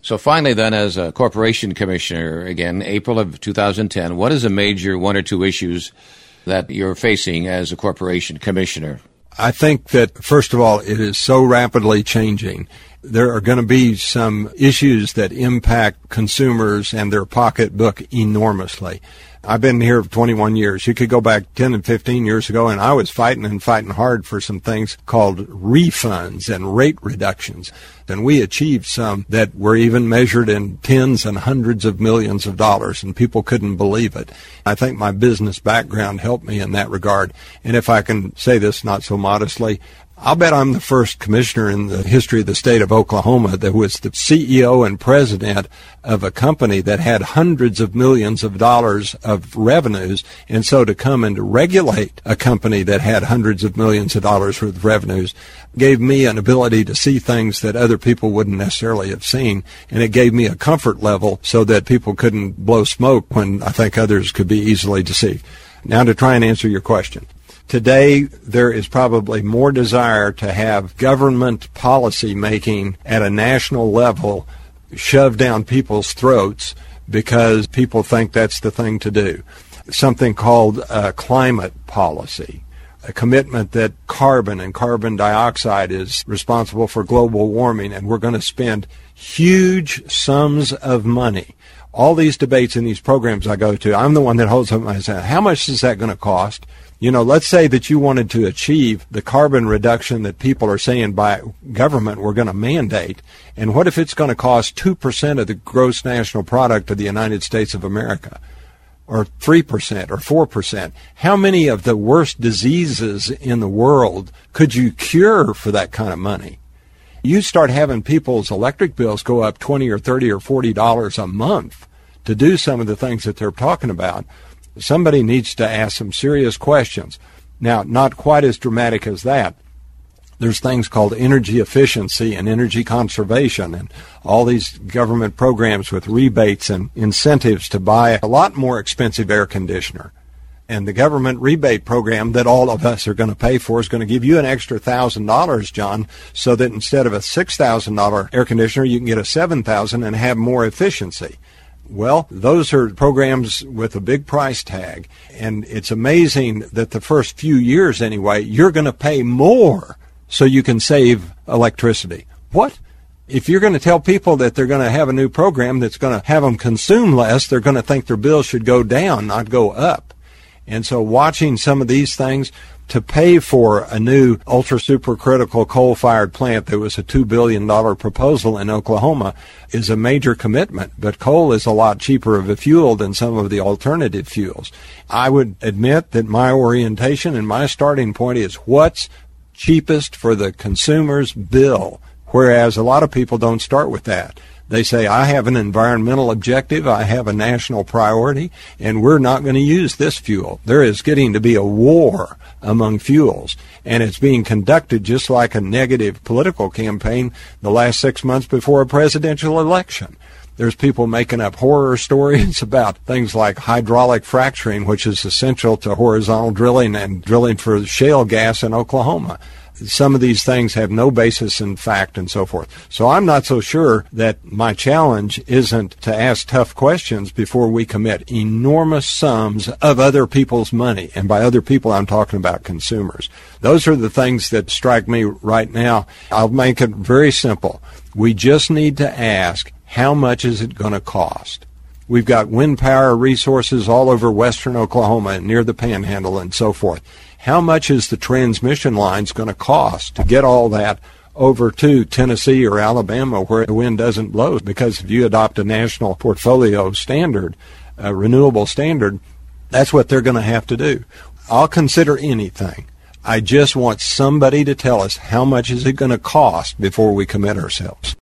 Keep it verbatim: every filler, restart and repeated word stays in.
So finally then, as a corporation commissioner, again, April of two thousand ten, what is a major one or two issues that you're facing as a corporation commissioner? I think that, first of all, it is so rapidly changing. There are going to be some issues that impact consumers and their pocketbook enormously. I've been here for twenty-one years. You could go back ten and fifteen years ago, and I was fighting and fighting hard for some things called refunds and rate reductions. And we achieved some that were even measured in tens and hundreds of millions of dollars, and people couldn't believe it. I think my business background helped me in that regard. And if I can say this not so modestly, I'll bet I'm the first commissioner in the history of the state of Oklahoma that was the C E O and president of a company that had hundreds of millions of dollars of revenues. And so to come and to regulate a company that had hundreds of millions of dollars worth of revenues gave me an ability to see things that other people wouldn't necessarily have seen. And it gave me a comfort level so that people couldn't blow smoke when I think others could be easily deceived. Now to try and answer your question. Today, there is probably more desire to have government policy making at a national level shoved down people's throats because people think that's the thing to do. Something called uh, climate policy, a commitment that carbon and carbon dioxide is responsible for global warming, and we're going to spend huge sums of money. All these debates and these programs I go to, I'm the one that holds up my hand. How much is that going to cost? You know, let's say that you wanted to achieve the carbon reduction that people are saying by government we're going to mandate. And what if it's going to cost two percent of the gross national product of the United States of America? Or three percent or four percent? How many of the worst diseases in the world could you cure for that kind of money? You start having people's electric bills go up twenty or thirty or forty dollars a month to do some of the things that they're talking about. Somebody needs to ask some serious questions. Now, not quite as dramatic as that. There's things called energy efficiency and energy conservation and all these government programs with rebates and incentives to buy a lot more expensive air conditioner. And the government rebate program that all of us are going to pay for is going to give you an extra one thousand dollars, John, so that instead of a six thousand dollars air conditioner, you can get a seven thousand dollars and have more efficiency. Well, those are programs with a big price tag, and it's amazing that the first few years anyway, you're going to pay more so you can save electricity. What? If you're going to tell people that they're going to have a new program that's going to have them consume less, they're going to think their bills should go down, not go up. And so watching some of these things, to pay for a new ultra-supercritical coal-fired plant that was a two billion dollars proposal in Oklahoma is a major commitment. But coal is a lot cheaper of a fuel than some of the alternative fuels. I would admit that my orientation and my starting point is what's cheapest for the consumer's bill, whereas a lot of people don't start with that. They say, I have an environmental objective, I have a national priority, and we're not going to use this fuel. There is getting to be a war among fuels, and it's being conducted just like a negative political campaign the last six months before a presidential election. There's people making up horror stories about things like hydraulic fracturing, which is essential to horizontal drilling and drilling for shale gas in Oklahoma. Some of these things have no basis in fact and so forth. So I'm not so sure that my challenge isn't to ask tough questions before we commit enormous sums of other people's money. And by other people, I'm talking about consumers. Those are the things that strike me right now. I'll make it very simple. We just need to ask, how much is it going to cost? We've got wind power resources all over western Oklahoma and near the Panhandle and so forth. How much is the transmission lines going to cost to get all that over to Tennessee or Alabama where the wind doesn't blow? Because if you adopt a national portfolio standard, a renewable standard, that's what they're going to have to do. I'll consider anything. I just want somebody to tell us how much is it going to cost before we commit ourselves.